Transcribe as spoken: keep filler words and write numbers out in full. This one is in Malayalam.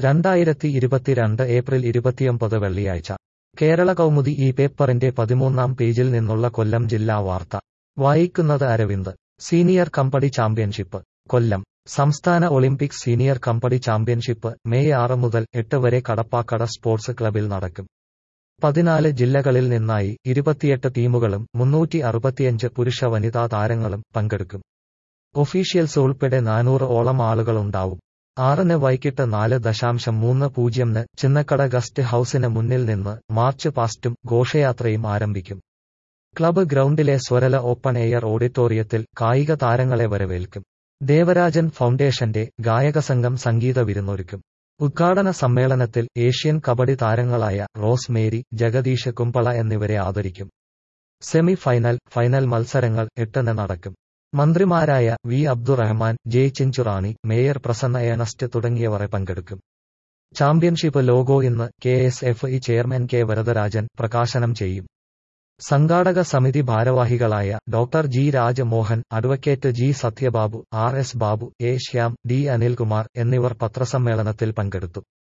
രണ്ടായിരത്തി ഇരുപത്തിരണ്ട് ഏപ്രിൽ ഇരുപത്തിയൊമ്പത് വെള്ളിയാഴ്ച കേരള കൗമുദി ഈ പേപ്പറിന്റെ പതിമൂന്നാം പേജിൽ നിന്നുള്ള കൊല്ലം ജില്ലാ വാർത്ത വായിക്കുന്നത് അരവിന്ദ്. Senior kabaddi championship Kollam. സംസ്ഥാന Olympic senior kabaddi championship May ആറ് മുതൽ എട്ട് വരെ കടപ്പാക്കട സ്പോർട്സ് ക്ലബിൽ നടക്കും. പതിനാല് ജില്ലകളിൽ നിന്നായി ഇരുപത്തിയെട്ട് ടീമുകളും മുന്നൂറ്റി അറുപത്തിയഞ്ച് പുരുഷ വനിതാ താരങ്ങളും പങ്കെടുക്കും. ഒഫീഷ്യൽസ് ഉൾപ്പെടെ നാനൂറ് ഓളം ആളുകളുണ്ടാവും. ആറിന് വൈകിട്ട് നാല് ദശാംശം മൂന്ന് പൂജ്യംന് ചിന്നക്കട ഗസ്റ്റ് ഹൌസിന് മുന്നിൽ നിന്ന് മാർച്ച് പാസ്റ്റും ഘോഷയാത്രയും ആരംഭിക്കും. ക്ലബ്ബ് ഗ്രൗണ്ടിലെ സ്വരല ഓപ്പൺ എയർ ഓഡിറ്റോറിയത്തിൽ കായിക താരങ്ങളെ വരവേൽക്കും. ദേവരാജൻ ഫൗണ്ടേഷന്റെ ഗായകസംഘം സംഗീത വിരുന്നൊരുക്കും. ഉദ്ഘാടന സമ്മേളനത്തിൽ ഏഷ്യൻ കബഡി താരങ്ങളായ റോസ് മേരി, ജഗദീഷ് കുമ്പള എന്നിവരെ ആദരിക്കും. സെമി ഫൈനൽ, ഫൈനൽ മത്സരങ്ങൾ എട്ടിന് നടക്കും. മന്ത്രിമാരായ V Abdurahiman, J Chinchurani, mayor Prasanna Ernest തുടങ്ങിയവർ പങ്കെടുക്കും. ചാമ്പ്യൻഷിപ്പ് ലോഗോ ഇന്ന് K S F E chairman K Varadarajan പ്രകാശനം ചെയ്യും. സംഘാടക സമിതി ഭാരവാഹികളായ doctor G Rajamohan, advocate G Sathyababu, R S Babu, A Shyam, D Anilkumar എന്നിവർ പത്രസമ്മേളനത്തിൽ പങ്കെടുത്തു.